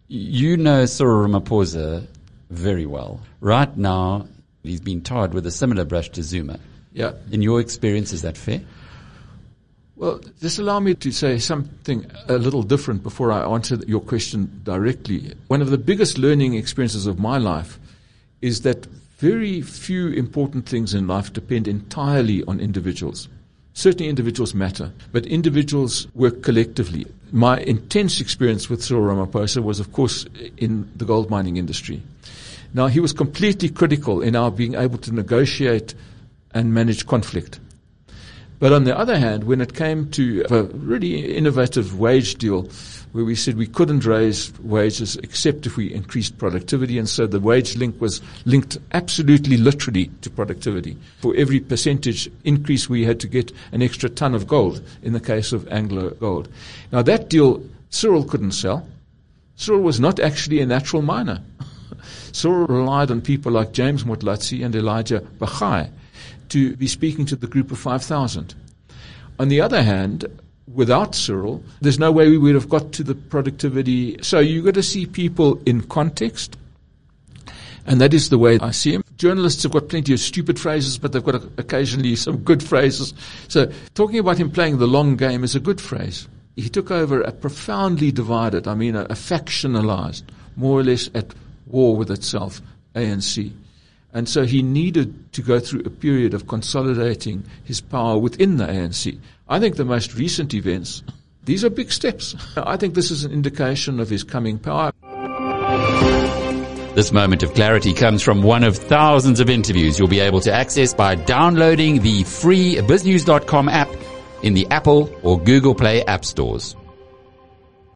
You know Cyril Ramaphosa very well. Right now, he's been tarred with a similar brush to Zuma. Yeah. In your experience, is that fair? Well, just allow me to say something a little different before I answer your question directly. One of the biggest learning experiences of my life is that very few important things in life depend entirely on individuals. Certainly individuals matter, but individuals work collectively. My intense experience with Cyril Ramaphosa was, of course, in the gold mining industry. Now, he was completely critical in our being able to negotiate and manage conflict. But on the other hand, when it came to a really innovative wage deal where we said we couldn't raise wages except if we increased productivity, and so the wage link was linked absolutely literally to productivity. For every percentage increase, we had to get an extra ton of gold in the case of Anglo Gold. Now that deal, Cyril couldn't sell. Cyril was not actually a natural miner. Cyril relied on people like James Motlatsi and Elijah Bagai to be speaking to the group of 5,000. On the other hand, without Cyril, there's no way we would have got to the productivity. So you've got to see people in context, and that is the way I see him. Journalists have got plenty of stupid phrases, but they've got occasionally some good phrases. So talking about him playing the long game is a good phrase. He took over a profoundly divided, a factionalized, more or less at war with itself, ANC. And so he needed to go through a period of consolidating his power within the ANC. I think the most recent events, these are big steps. I think this is an indication of his coming power. This moment of clarity comes from one of thousands of interviews you'll be able to access by downloading the free biznews.com app in the Apple or Google Play app stores.